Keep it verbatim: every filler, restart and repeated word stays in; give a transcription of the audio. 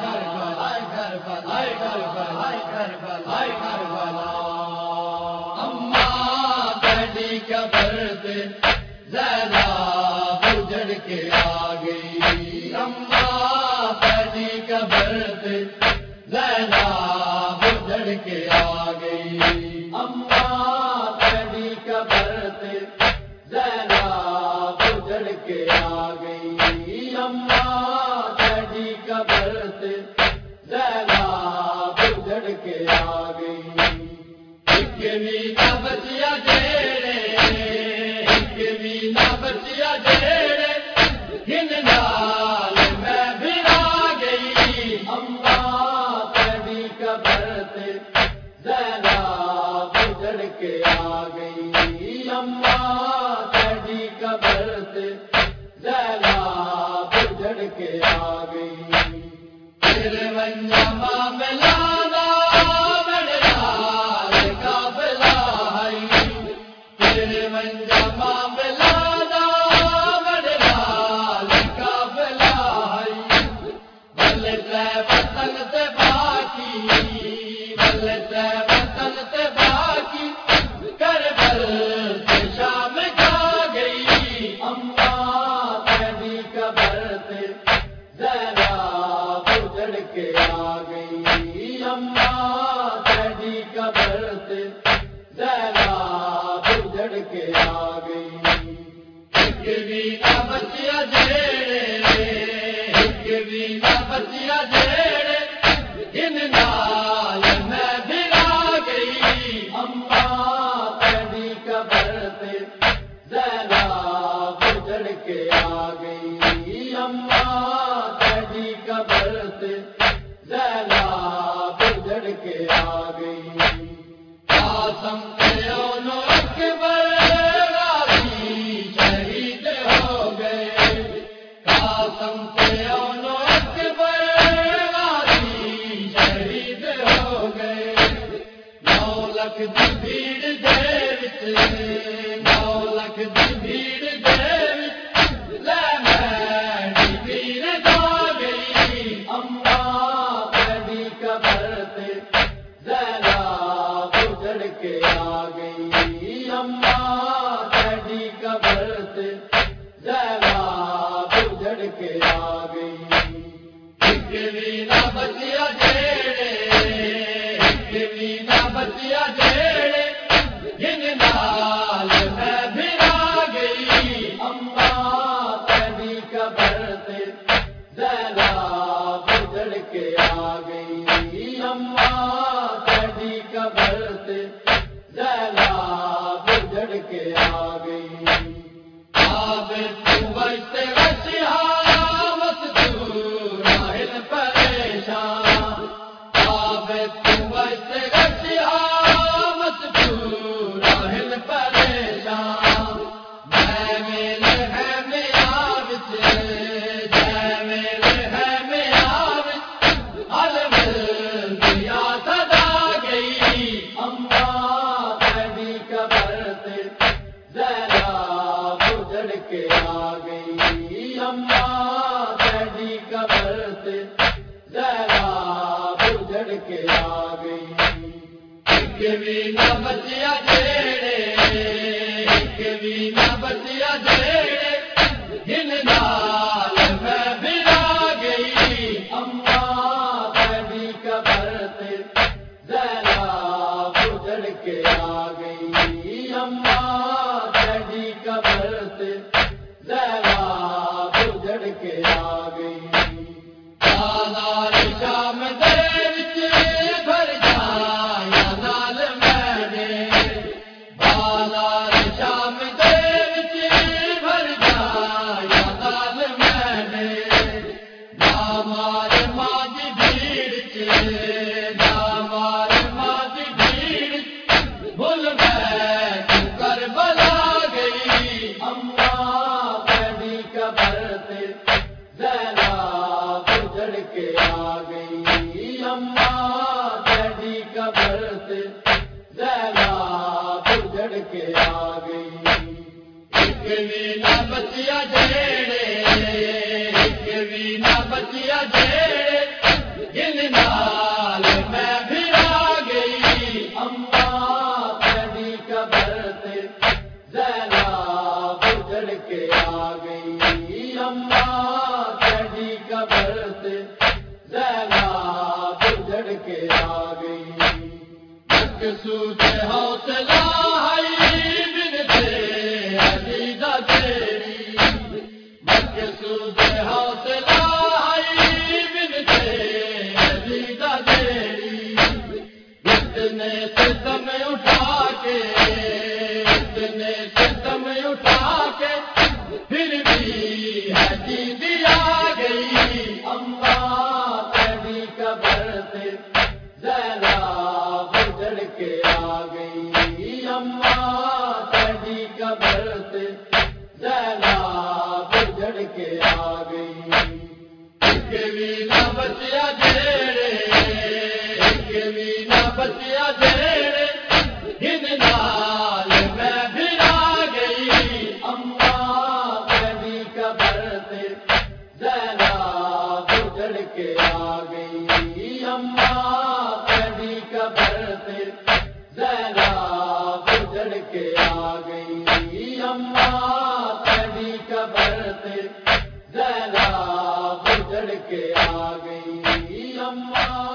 اماں بیٹی قبر سے زینب اجڑ کے آ گئی، اماں بیٹی قبر سے زینب اجڑ کے آ گئی، اماں بیٹی قبر سے زینب اجڑ کے آ گئی، اماں بیٹی قبر سے زینب اجڑ کے آ گئی۔ نہ بچیا جیڑے ایک بھی نہ بچیا جیڑے جن نال میں بھی آ گئی، اماں تیری قبر سے زینب اجڑ کے آ گئی، اماں تیری قبر سے زینب اجڑ کے آ گئی۔ تیرے ونجا معاملہ بچیا جیڑے ایک بھی نہ بچیا جیڑے جن نال میں بھی آ گئی، اماں تیری قبر سے زینب اجڑ کے آ گئی، اماں تیری قبر سے زینب اجڑ کے آ گئی۔ قاسم کے اونو اکبر قاسم سے اونو اکبر غازی شہید ہو گئے، نو لکھ دی بھیڑ دے وچ نو لکھ دی بھیڑ دے وچ لے میری بھیڑ آ گئی، اماں تیری قبر سے زینب اجڑ کے آ گئی، اماں تیری قبر سے زینب اجڑ کے آ گئی۔ ایک بھی نہ بچیا جیڑے ایک بھی نہ بچیا جیڑے جن نال میں بھی آ گئی، اماں تیری قبر سے زینب اجڑ کے آ گئی، اماں تیری قبر سے زینب اجڑ کے آ گئی۔ ایک بھی نہ بچیا جیڑے ایک بھی نہ بچیا جیڑے جن نال میں بھی آ گئی، اماں تیری قبر سے زینب اجڑ کے آ گئی، اماں تیری قبر سے زینب اجڑ کے آ گئی۔ شام دے وچ بھر جایا نال میں بالا شام دے وچ بھر جایا نال میں نامار ماں دی بھیڑ چ نامار ماں دی بھیڑ بھول میں کربلا گئی، اماں تیری قبر سے زینب اجڑ کے آ گئی، اماں تیری قبر سے زینب اجڑ کے آ گئی۔ ایک بھی نہ بچیا جیڑے ایک بھی نہ بچیا جیڑے مقصود حوصلہ ہے بنتے عزیزہ تیری، مقصود حوصلہ ہے بنتے عزیزہ تیری، اتنے ستم اٹھا کے اتنے ستم اٹھا کے پھر بھی حجی دیا گئی، اماں تیری قبر سے زینب اجڑ کے آ گئی، اماں تیری قبر سے زینب اجڑ کے آ گئی، ایک بھی نہ بچیا جیڑے ایک بھی نہ بچیا جیڑے ان نال میں بھی آ گئی، اماں تیری قبر سے زینب اجڑ کے آ گئی، اماں تیری قبر سے زینب اجڑ کے آ گئی، اماں تیری قبر سے زینب اجڑ کے آ گئی، اماں